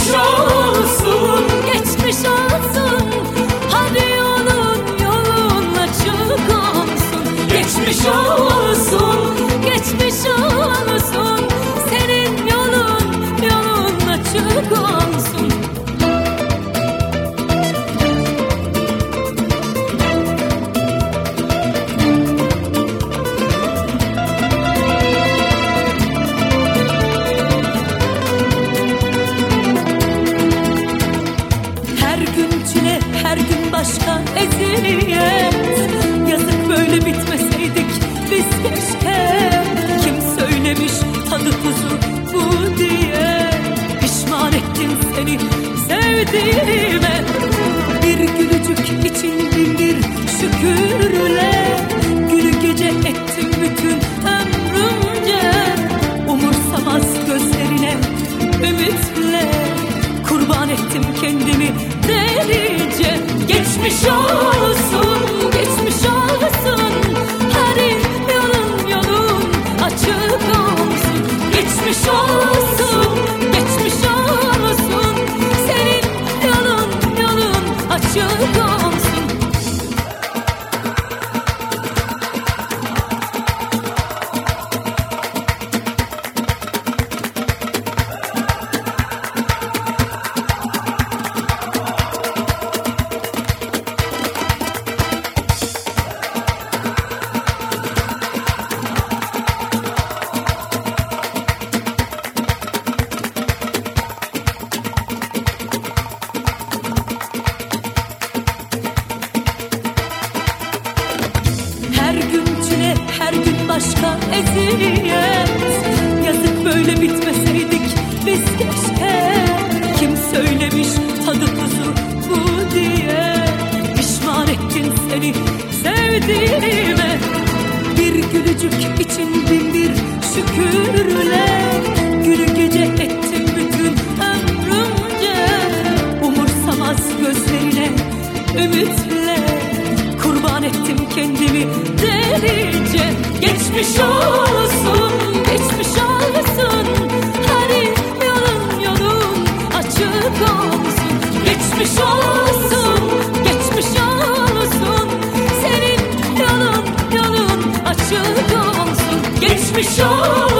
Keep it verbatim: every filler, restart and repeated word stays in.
olsun, geçmiş olsun. Hadi yolun yolun açık olsun. Geçmiş olsun, geçmiş olsun. Senin yolun yolun açık olsun. Her gün başka eziyet. Yazık böyle bitmeseydik biz keşke. Kim söylemiş tadı tuzu bu diye. Pişman ettim seni sevdiğime. Bir gülücük için bin bir şükürle. Günü gece ettim bütün ömrümce. Umursamaz gözlerine ümitle. Kurban ettim kendimi delice. Geçmiş olsun, geçmiş olsun. Hadi yolun yolun açık olsun. Geçmiş olsun, geçmiş olsun. Senin yolun yolun açık olsun. Her gün başka eziyet. Yazık böyle bitmeseydik biz keşke. Kim söylemiş tadı tuzu bu diye. Pişman ettin seni sevdiğime. Bir gülücük için bin bir şükürle. Günü gece ettim bütün ömrümce. Umursamaz gözlerine ümitle. Kurban ettim kendimi delice. Geçmiş olsun, geçmiş olsun. Hadi yolun yolun açık olsun. Geçmiş olsun, geçmiş olsun. Senin yolun yolun açık olsun. Geçmiş olsun.